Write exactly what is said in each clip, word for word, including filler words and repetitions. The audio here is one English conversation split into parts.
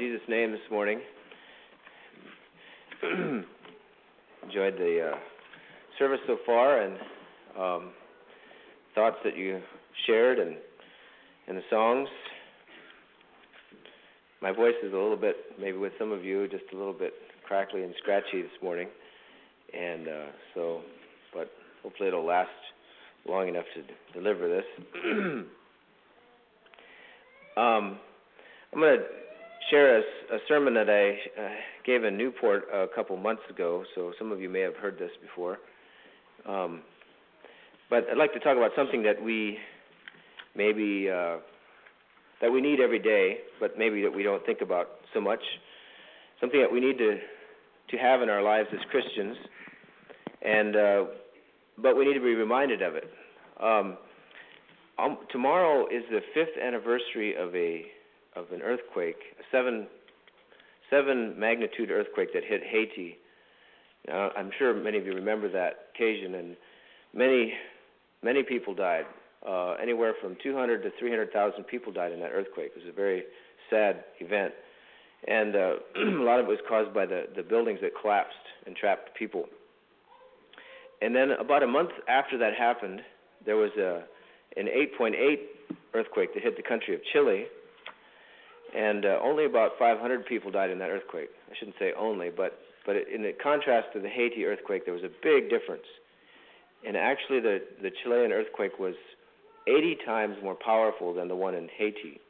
Jesus' name this morning. Enjoyed the uh, service so far and um, thoughts that you shared and, and the songs. My voice is a little bit, maybe with some of you, just a little bit crackly and scratchy this morning. And uh, so, but hopefully it'll last long enough to d- deliver this. um, I'm going to share a, a sermon that I uh, gave in Newport a couple months ago, so some of you may have heard this before. Um, but I'd like to talk about something that we maybe uh, that we need every day, but maybe that we don't think about so much. Something that we need to to have in our lives as Christians, and uh, but we need to be reminded of it. Um, um, tomorrow is the fifth anniversary of a of an earthquake, a seven seven magnitude earthquake that hit Haiti. Now, I'm sure many of you remember that occasion, and many many people died. Uh, anywhere from two hundred to three hundred thousand people died in that earthquake. It was a very sad event, and uh, a lot of it was caused by the, the buildings that collapsed and trapped people. And then about a month after that happened, there was a an eight point eight earthquake that hit the country of Chile. And uh, only about five hundred people died in that earthquake. I shouldn't say only, but but in the contrast to the Haiti earthquake, there was a big difference. And actually, the, the Chilean earthquake was eighty times more powerful than the one in Haiti.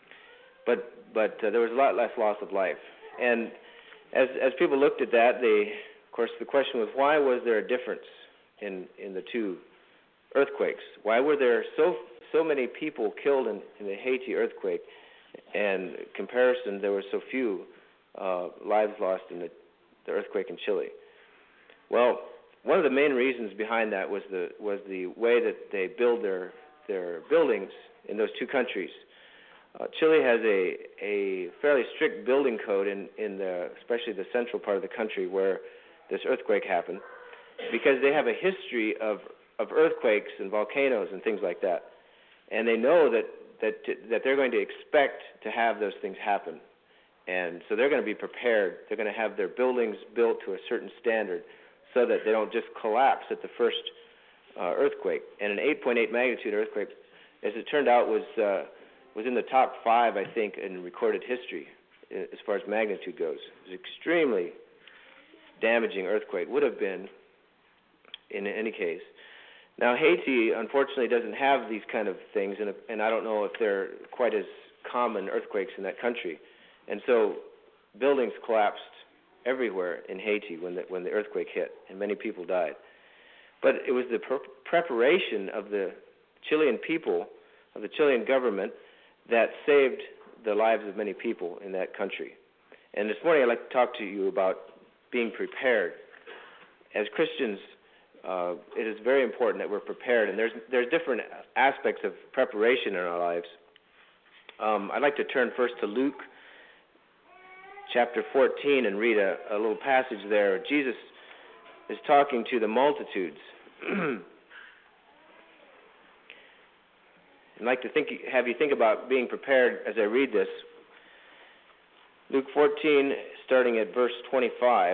But but uh, there was a lot less loss of life. And as as people looked at that, they, of course, the question was, why was there a difference in, in the two earthquakes? Why were there so so many people killed in, in the Haiti earthquake? And in comparison, there were so few uh, lives lost in the, the earthquake in Chile. Well, one of the main reasons behind that was the was the way that they build their their buildings in those two countries. Uh, Chile has a a fairly strict building code in in the especially the central part of the country where this earthquake happened, because they have a history of of earthquakes and volcanoes and things like that, and they know that. That, that they're going to expect to have those things happen. And so they're going to be prepared. They're going to have their buildings built to a certain standard so that they don't just collapse at the first uh, earthquake. And an eight point eight magnitude earthquake, as it turned out, was uh, was in the top five, I think, in recorded history as far as magnitude goes. It was an extremely damaging earthquake, would have been in any case. Now, Haiti, unfortunately, doesn't have these kind of things, and, and I don't know if they're quite as common earthquakes in that country. And so buildings collapsed everywhere in Haiti when the, when the earthquake hit, and many people died. But it was the pre- preparation of the Chilean people, of the Chilean government, that saved the lives of many people in that country. And this morning I'd like to talk to you about being prepared. As Christians, Uh, it is very important that we're prepared, and there's there's different aspects of preparation in our lives. Um, I'd like to turn first to Luke chapter fourteen and read a, a little passage there. Jesus is talking to the multitudes. I'd like to think, have you think about being prepared as I read this. Luke fourteen, starting at verse twenty-five.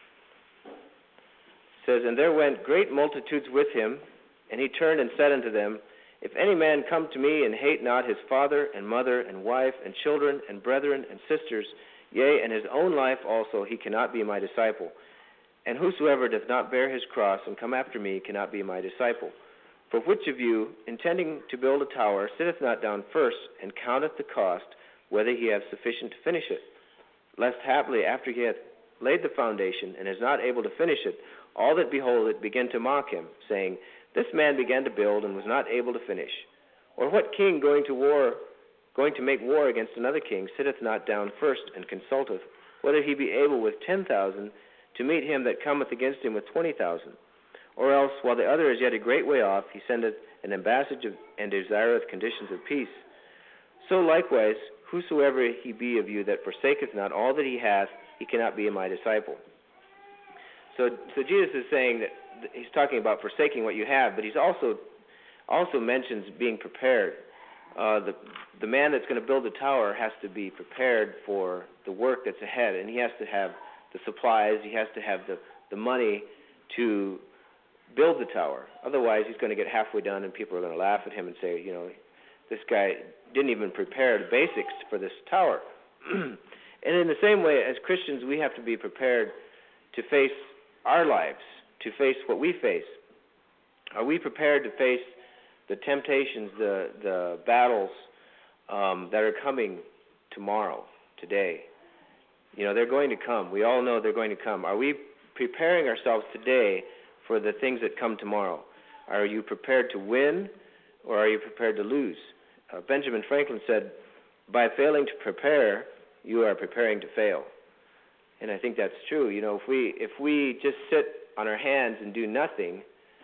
Says, and there went great multitudes with him, and he turned and said unto them, if any man come to me and hate not his father and mother and wife and children and brethren and sisters, yea, and his own life also, he cannot be my disciple. And whosoever doth not bear his cross and come after me cannot be my disciple. For which of you, intending to build a tower, sitteth not down first and counteth the cost, whether he have sufficient to finish it? Lest haply after he hath laid the foundation and is not able to finish it, all that behold it begin to mock him, saying, this man began to build and was not able to finish. Or what king going to war, going to make war against another king, sitteth not down first and consulteth, whether he be able with ten thousand to meet him that cometh against him with twenty thousand? Or else, while the other is yet a great way off, he sendeth an ambassage of, and desireth conditions of peace. So likewise, whosoever he be of you that forsaketh not all that he hath, he cannot be my disciple. So, so Jesus is saying that he's talking about forsaking what you have, but he's also also mentions being prepared. uh, the the man that's going to build the tower has to be prepared for the work that's ahead, and he has to have the supplies, he has to have the, the money to build the tower. Otherwise, he's going to get halfway done, and people are going to laugh at him and say, you know, this guy didn't even prepare the basics for this tower. And in the same way, as Christians, we have to be prepared to face our lives, to face what we face. Are we prepared to face the temptations, the the battles um, that are coming tomorrow, today? You know, they're going to come. We all know they're going to come. Are we preparing ourselves today for the things that come tomorrow? Are you prepared to win, or are you prepared to lose? Uh, Benjamin Franklin said, by failing to prepare, you are preparing to fail. And I think that's true. You know, if we if we just sit on our hands and do nothing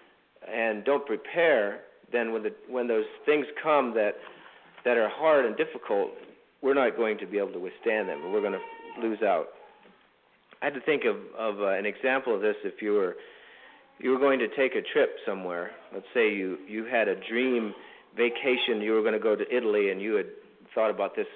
and don't prepare, then when the when those things come that that are hard and difficult, we're not going to be able to withstand them, and we're going to lose out. I had to think of, of uh, an example of this. If you were you were going to take a trip somewhere, let's say you, you had a dream vacation, you were going to go to Italy, and you had thought about this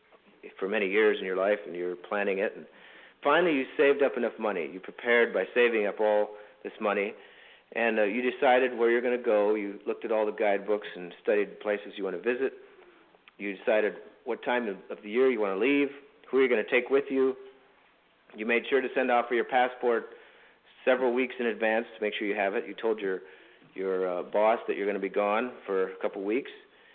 for many years in your life, and you were planning it, and finally you saved up enough money. You prepared by saving up all this money, and uh, you decided where you're going to go. You looked at all the guidebooks and studied the places you want to visit. You decided what time of the year you want to leave, who you're going to take with you. You made sure to send off for your passport several weeks in advance to make sure you have it. You told your your uh, boss that you're going to be gone for a couple weeks,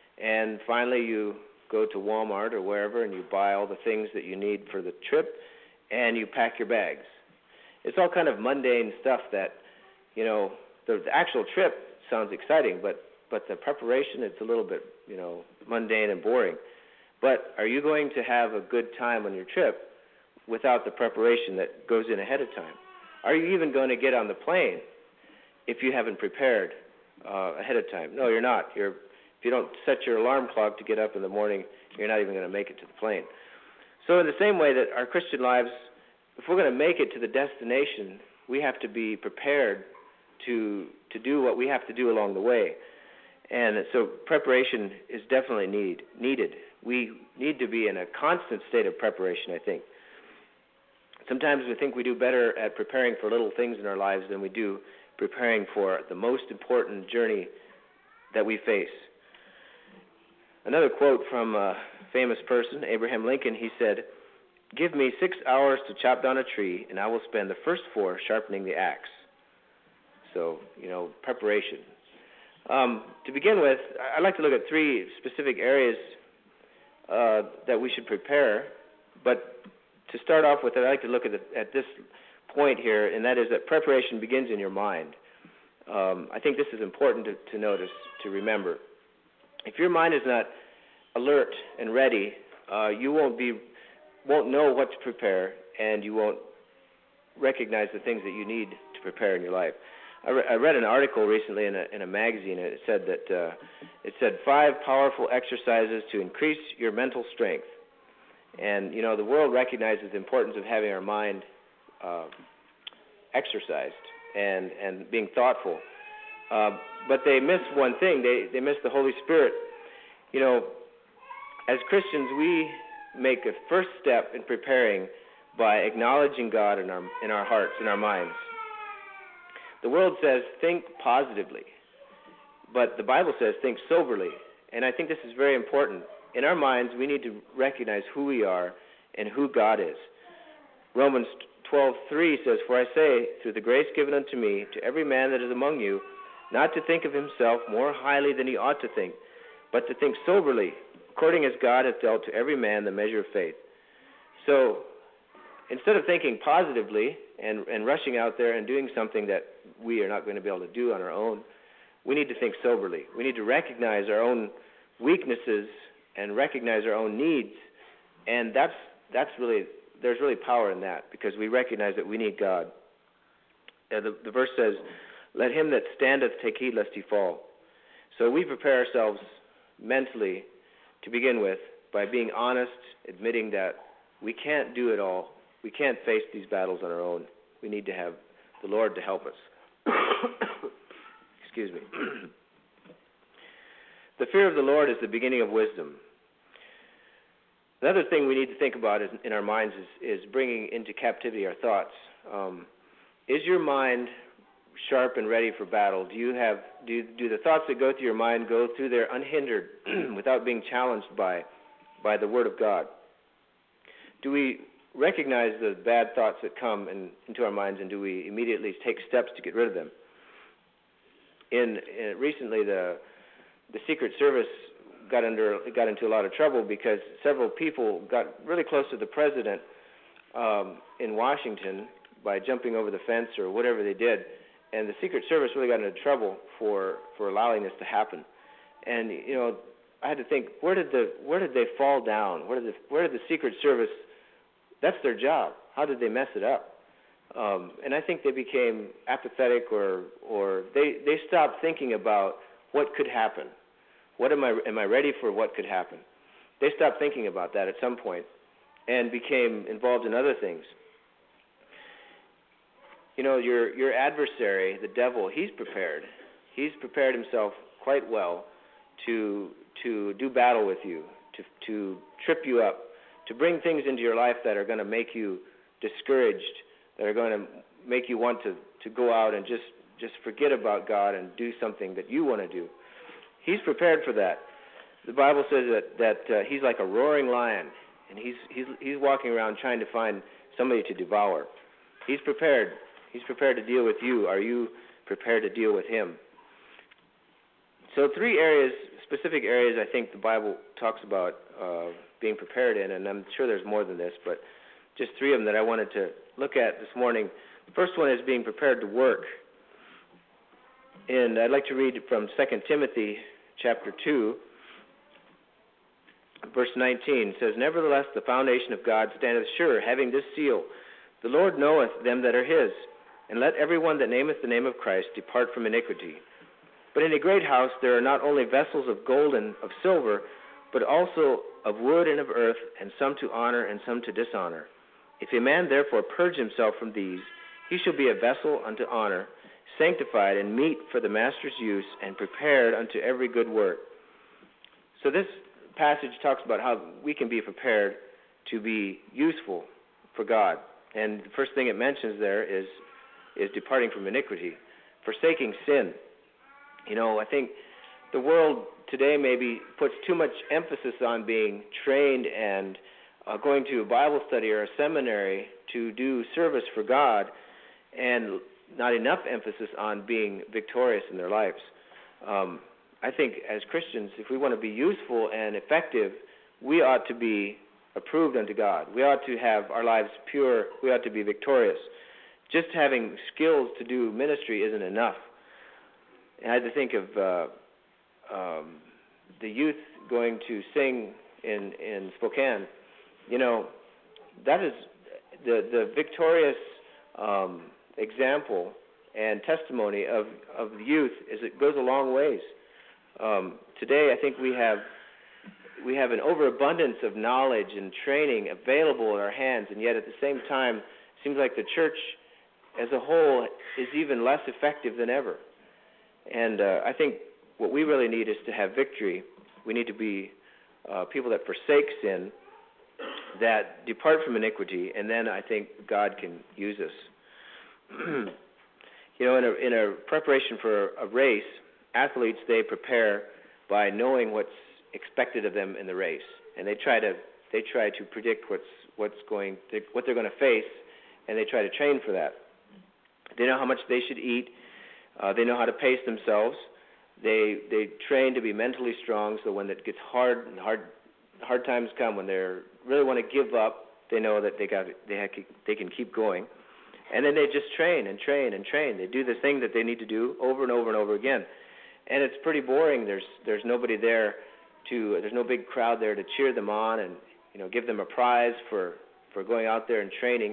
and finally you go to Walmart or wherever and you buy all the things that you need for the trip, and you pack your bags. It's all kind of mundane stuff that, you know, the, the actual trip sounds exciting, but, but the preparation, it's a little bit, you know, mundane and boring. But are you going to have a good time on your trip without the preparation that goes in ahead of time? Are you even going to get on the plane if you haven't prepared uh, ahead of time? No, you're not. You're If you don't set your alarm clock to get up in the morning, you're not even going to make it to the plane. So in the same way that our Christian lives, if we're going to make it to the destination, we have to be prepared to to do what we have to do along the way. And so preparation is definitely need, needed. We need to be in a constant state of preparation, I think. Sometimes we think we do better at preparing for little things in our lives than we do preparing for the most important journey that we face. Another quote from a famous person, Abraham Lincoln, he said, "Give me six hours to chop down a tree, and I will spend the first four sharpening the axe." So, you know, preparation. Um, to begin with, I'd like to look at three specific areas uh, that we should prepare. But to start off with, I'd like to look at, the, at this point here, and that is that preparation begins in your mind. Um, I think this is important to, to notice, to remember. If your mind is not alert and ready, uh, you won't be, won't know what to prepare, and you won't recognize the things that you need to prepare in your life. I, re- I read an article recently in a, in a magazine, and it said that uh, it said five powerful exercises to increase your mental strength. And you know, the world recognizes the importance of having our mind uh, exercised and and being thoughtful. Uh, but they miss one thing. They they miss the Holy Spirit. You know, as Christians, we make a first step in preparing by acknowledging God in our in our hearts, in our minds. The world says think positively, but the Bible says think soberly. And I think this is very important. In our minds, we need to recognize who we are and who God is. Romans twelve three says, "For I say, through the grace given unto me, to every man that is among you, not to think of himself more highly than he ought to think, but to think soberly, according as God hath dealt to every man the measure of faith." So, instead of thinking positively and, and rushing out there and doing something that we are not going to be able to do on our own, we need to think soberly. We need to recognize our own weaknesses and recognize our own needs, and that's that's really, there's really power in that, because we recognize that we need God. Uh, the, the verse says, "Let him that standeth take heed lest he fall." So we prepare ourselves mentally to begin with by being honest, admitting that we can't do it all. We can't face these battles on our own. We need to have the Lord to help us. Excuse me. The fear of the Lord is the beginning of wisdom. Another thing we need to think about is, in our minds is, is bringing into captivity our thoughts. Um, is your mind sharp and ready for battle? Do you have do do the thoughts that go through your mind go through there unhindered without being challenged by by the Word of God? Do we recognize the bad thoughts that come in, into our minds, and do we immediately take steps to get rid of them? In, in recently, the the Secret Service got under got into a lot of trouble because several people got really close to the president um, in Washington by jumping over the fence or whatever they did, and the Secret Service really got into trouble for, for allowing this to happen. And you know, I had to think, where did the where did they fall down? Where did the where did the Secret Service? That's their job. How did they mess it up? Um, and I think they became apathetic, or or they they stopped thinking about what could happen. What am I am I ready for? What could happen? They stopped thinking about that at some point, and became involved in other things. You know, your your adversary, the devil, he's prepared. He's prepared himself quite well to to do battle with you, to to trip you up, to bring things into your life that are going to make you discouraged, that are going to make you want to, to go out and just, just forget about God and do something that you want to do. He's prepared for that. The Bible says that that uh, he's like a roaring lion, and he's he's he's walking around trying to find somebody to devour. He's prepared. He's prepared to deal with you. Are you prepared to deal with him? So three areas, specific areas, I think the Bible talks about uh, being prepared in, and I'm sure there's more than this, but just three of them that I wanted to look at this morning. The first one is being prepared to work. And I'd like to read from Second Timothy chapter two, verse nineteen. It says, "Nevertheless, the foundation of God standeth sure, having this seal, the Lord knoweth them that are his. And let everyone that nameth the name of Christ depart from iniquity. But in a great house there are not only vessels of gold and of silver, but also of wood and of earth, and some to honor and some to dishonor. If a man therefore purge himself from these, he shall be a vessel unto honor, sanctified and meet for the master's use, and prepared unto every good work." So this passage talks about how we can be prepared to be useful for God. And the first thing it mentions there is is departing from iniquity, forsaking sin. You know, I think the world today maybe puts too much emphasis on being trained and uh, going to a Bible study or a seminary to do service for God, and not enough emphasis on being victorious in their lives. Um, I think as Christians, if we want to be useful and effective, we ought to be approved unto God. We ought to have our lives pure. We ought to be victorious. Just having skills to do ministry isn't enough. And I had to think of uh, um, the youth going to sing in, in Spokane. You know, that is the, the victorious um, example and testimony of, of the youth is it goes a long ways. Um, today I think we have we have an overabundance of knowledge and training available in our hands, and yet at the same time it seems like the church as a whole is even less effective than ever. And uh, I think what we really need is to have victory. We need to be uh, people that forsake sin, that depart from iniquity, and then I think God can use us. You know, in a, in a preparation for a race, athletes, they prepare by knowing what's expected of them in the race, and they try to they try to predict what's what's going to, what they're going to face, and they try to train for that. They know how much they should eat. Uh, they know how to pace themselves. They they train to be mentally strong, so when it gets hard and hard hard times come, when they really want to give up, they know that they got they have, they can keep going. And then they just train and train and train. They do the thing that they need to do over and over and over again. And it's pretty boring. There's there's nobody there to there's no big crowd there to cheer them on and, you know, give them a prize for, for going out there and training.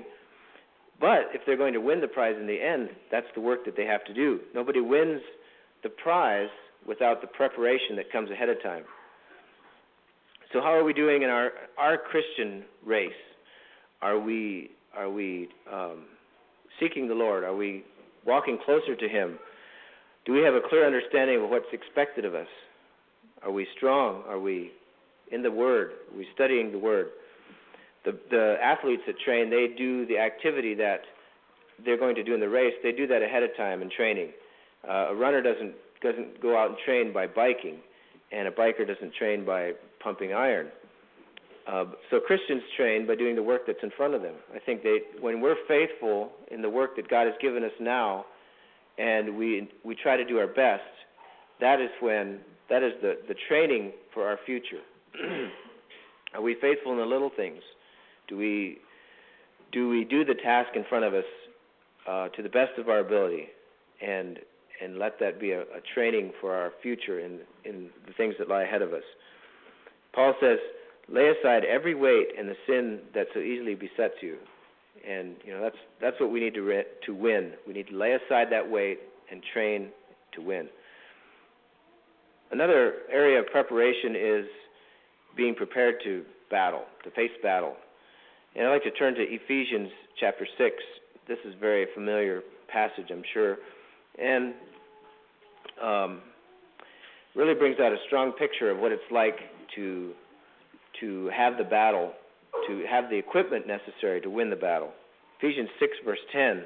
But if they're going to win the prize in the end, that's the work that they have to do. Nobody wins the prize without the preparation that comes ahead of time. So how are we doing in our our Christian race? Are we are we um, seeking the Lord? Are we walking closer to Him? Do we have a clear understanding of what's expected of us? Are we strong? Are we in the Word? Are we studying the Word? The, the athletes that train, they do the activity that they're going to do in the race. They do that ahead of time in training. Uh, a runner doesn't doesn't go out and train by biking, and a biker doesn't train by pumping iron. Uh, so Christians train by doing the work that's in front of them. I think they, when we're faithful in the work that God has given us now, and we we try to do our best, that is when that is the, the training for our future. Are we faithful in the little things? Do we do we do the task in front of us uh, to the best of our ability, and and let that be a, a training for our future in in the things that lie ahead of us? Paul says, "Lay aside every weight and the sin that so easily besets you," and you know that's that's what we need to re- to win. We need to lay aside that weight and train to win. Another area of preparation is being prepared to battle, to face battle. And I'd like to turn to Ephesians chapter six. This is a very familiar passage, I'm sure, and um, really brings out a strong picture of what it's like to to have the battle, to have the equipment necessary to win the battle. Ephesians six, verse ten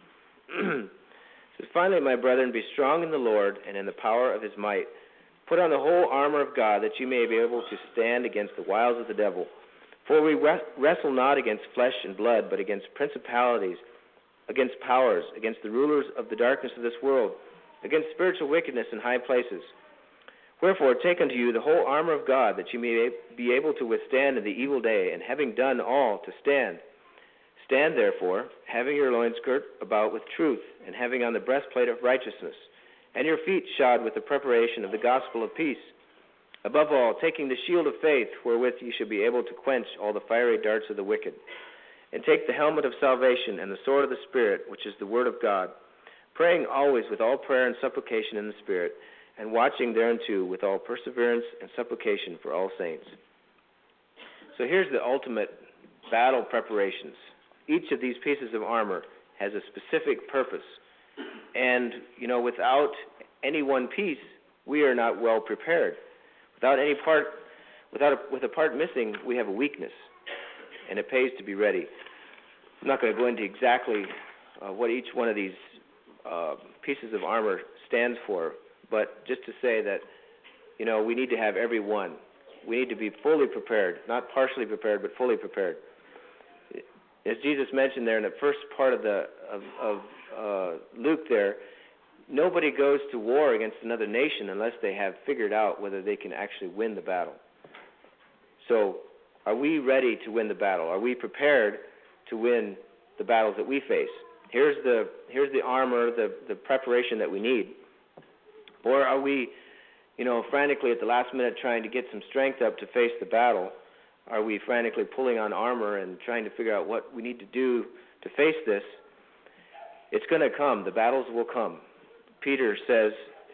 says, "Finally, my brethren, be strong in the Lord and in the power of his might. Put on the whole armor of God, that you may be able to stand against the wiles of the devil. For we wrestle not against flesh and blood, but against principalities, against powers, against the rulers of the darkness of this world, against spiritual wickedness in high places. Wherefore, take unto you the whole armor of God, that you may be able to withstand in the evil day, and having done all, to stand. Stand therefore, having your loins girt about with truth, and having on the breastplate of righteousness, and your feet shod with the preparation of the gospel of peace. Above all, taking the shield of faith, wherewith ye shall be able to quench all the fiery darts of the wicked. And take the helmet of salvation and the sword of the Spirit, which is the word of God, praying always with all prayer and supplication in the Spirit, and watching thereunto with all perseverance and supplication for all saints." So here's the ultimate battle preparations. Each of these pieces of armor has a specific purpose. And, you know, without any one piece, we are not well prepared. Without any part, without a, with a part missing, we have a weakness, and it pays to be ready. I'm not going to go into exactly uh, what each one of these uh, pieces of armor stands for, but just to say that, you know, we need to have every one. We need to be fully prepared, not partially prepared, but fully prepared. As Jesus mentioned there in the first part of the of, of uh, Luke there, nobody goes to war against another nation unless they have figured out whether they can actually win the battle. So, are we ready to win the battle? Are we prepared to win the battles that we face? Here's the here's the armor, the, the preparation that we need. Or are we, you know, frantically at the last minute trying to get some strength up to face the battle? Are we frantically pulling on armor and trying to figure out what we need to do to face this? It's going to come. The battles will come. Peter says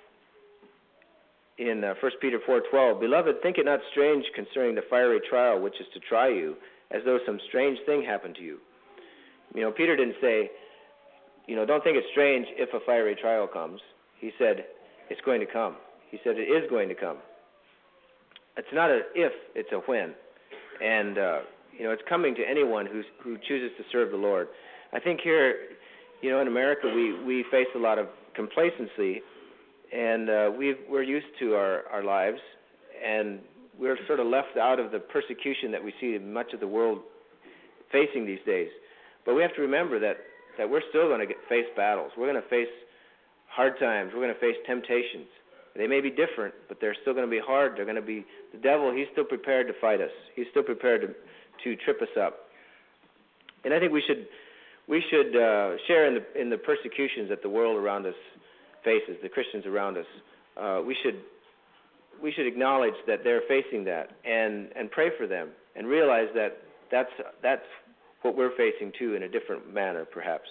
in uh, First Peter four twelve, "Beloved, think it not strange concerning the fiery trial which is to try you, as though some strange thing happened to you." You know, Peter didn't say, you know, don't think it's strange if a fiery trial comes. He said, it's going to come. He said it is going to come. It's not a if, it's a when. And, uh, you know, it's coming to anyone who's, who chooses to serve the Lord. I think here, you know, in America, we, we face a lot of complacency, and uh, we've, we're used to our, our lives, and we're sort of left out of the persecution that we see in much of the world facing these days. But we have to remember that, that we're still going to get, face battles. We're going to face hard times. We're going to face temptations. They may be different, but they're still going to be hard. They're going to be, the devil, he's still prepared to fight us. He's still prepared to, to trip us up. And I think we should we should uh, share in the in the persecutions that the world around us faces, the Christians around us. Uh, we should we should acknowledge that they're facing that and, and pray for them and realize that that's that's what we're facing too in a different manner, perhaps.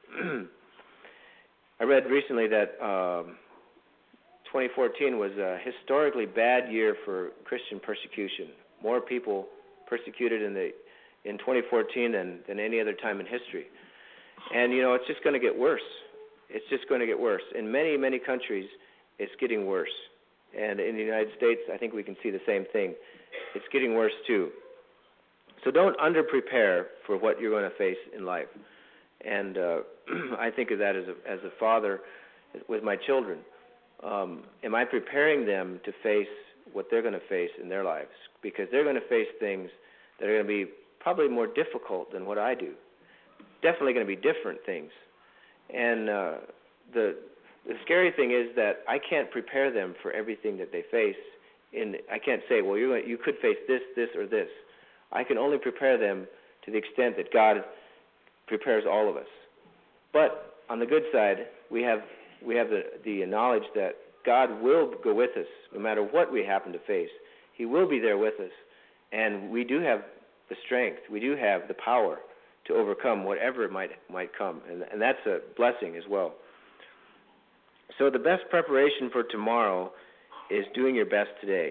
I read recently that um, twenty fourteen was a historically bad year for Christian persecution. More people persecuted in the in twenty fourteen than, than any other time in history. And, you know, it's just going to get worse. It's just going to get worse. In many, many countries, it's getting worse. And in the United States, I think we can see the same thing. It's getting worse too. So don't under-prepare for what you're going to face in life. And uh, I think of that as a, as a father with my children. Um, am I preparing them to face what they're going to face in their lives? Because they're going to face things that are going to be probably more difficult than what I do. Definitely going to be different things. And uh, the the scary thing is that I can't prepare them for everything that they face. In I can't say, well, you're going, you could face this, this, or this. I can only prepare them to the extent that God prepares all of us. But on the good side, we have we have the, the knowledge that God will go with us no matter what we happen to face. He will be there with us. And we do have the strength, we do have the power to overcome whatever it might might come. And, and that's a blessing as well. So the best preparation for tomorrow is doing your best today.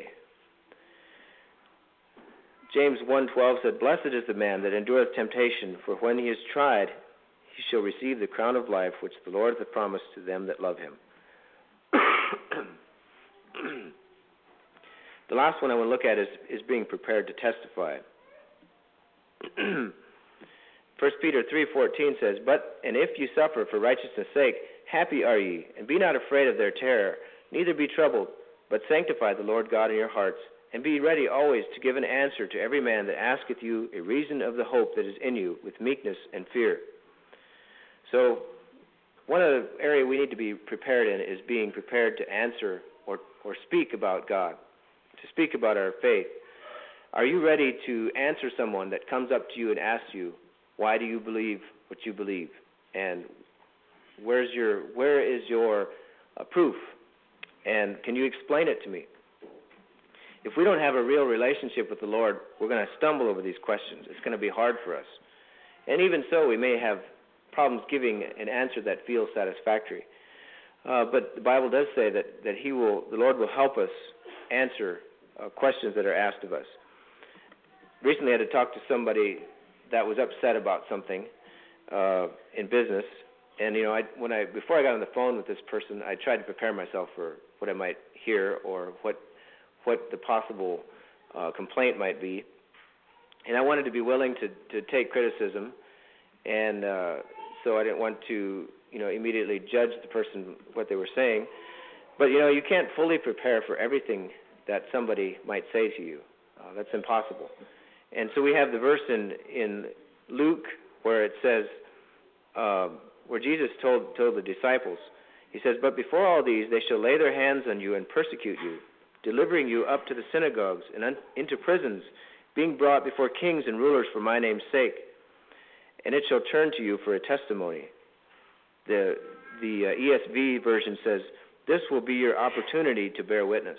James one twelve said, "Blessed is the man that endureth temptation, for when he is tried, he shall receive the crown of life which the Lord hath promised to them that love him." The last one I want to look at is, is being prepared to testify. First Peter three fourteen says, "But and if you suffer for righteousness' sake, happy are ye, and be not afraid of their terror, neither be troubled, but sanctify the Lord God in your hearts, and be ready always to give an answer to every man that asketh you a reason of the hope that is in you, with meekness and fear." So one of the areas we need to be prepared in is being prepared to answer or, or speak about God, to speak about our faith. Are you ready to answer someone that comes up to you and asks you, why do you believe what you believe? And where's your, where is your uh, proof? And can you explain it to me? If we don't have a real relationship with the Lord, we're going to stumble over these questions. It's going to be hard for us. And even so, we may have problems giving an answer that feels satisfactory. Uh, but the Bible does say that, that he will, the Lord will help us answer uh, questions that are asked of us. Recently I had to talk to somebody that was upset about something uh, in business. And, you know, I, when I before I got on the phone with this person, I tried to prepare myself for what I might hear or what what the possible uh, complaint might be. And I wanted to be willing to, to take criticism, and uh, so I didn't want to, you know, immediately judge the person, what they were saying. But, you know, you can't fully prepare for everything that somebody might say to you. Uh, that's impossible. And so we have the verse in, in Luke where it says, uh, where Jesus told, told the disciples, he says, "But before all these they shall lay their hands on you and persecute you, delivering you up to the synagogues and un- into prisons, being brought before kings and rulers for my name's sake. And it shall turn to you for a testimony." The, the uh, E S V version says, "This will be your opportunity to bear witness.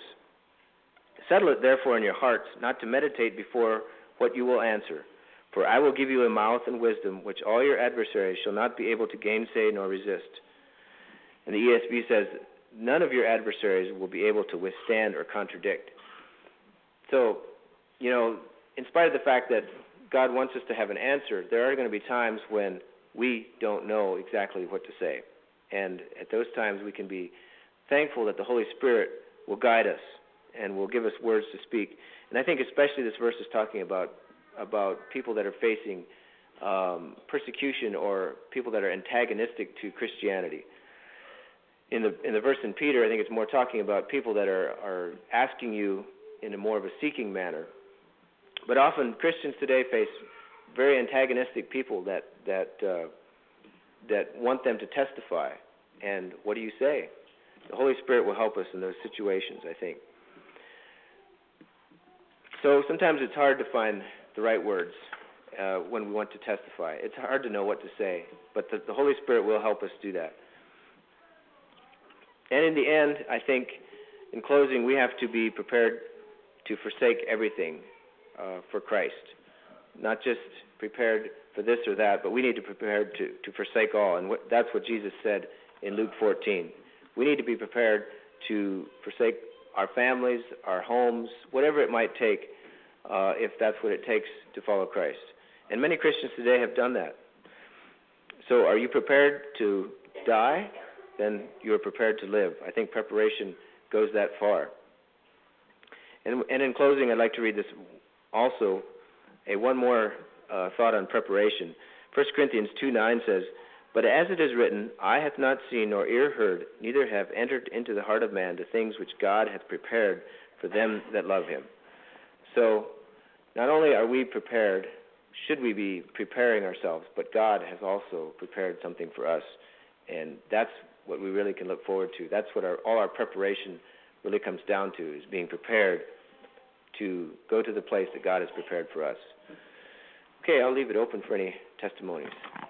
Settle it therefore in your hearts, not to meditate before what you will answer. For I will give you a mouth and wisdom, which all your adversaries shall not be able to gainsay nor resist." And the E S V says, "None of your adversaries will be able to withstand or contradict." So, you know, in spite of the fact that God wants us to have an answer, there are going to be times when we don't know exactly what to say. And at those times we can be thankful that the Holy Spirit will guide us and will give us words to speak. And I think especially this verse is talking about about people that are facing um, persecution or people that are antagonistic to Christianity. In the in the verse in Peter, I think it's more talking about people that are, are asking you in a more of a seeking manner. But often Christians today face very antagonistic people that that uh, that want them to testify. And what do you say? The Holy Spirit will help us in those situations, I think. So sometimes it's hard to find the right words uh, when we want to testify. It's hard to know what to say, but the, the Holy Spirit will help us do that. And in the end, I think, in closing, we have to be prepared to forsake everything uh, for Christ. Not just prepared for this or that, but we need to be prepared to, to forsake all. And what, that's what Jesus said in Luke fourteen. We need to be prepared to forsake our families, our homes, whatever it might take, uh, if that's what it takes to follow Christ. And many Christians today have done that. So are you prepared to die? Then you are prepared to live. I think preparation goes that far. And, and in closing, I'd like to read this also, a one more uh, thought on preparation. First Corinthians two nine says, "But as it is written, eye hath not seen nor ear heard, neither have entered into the heart of man the things which God hath prepared for them that love him." So not only are we prepared, should we be preparing ourselves, but God has also prepared something for us. And that's what we really can look forward to. That's what our, all our preparation really comes down to, is being prepared to go to the place that God has prepared for us. Okay, I'll leave it open for any testimonies.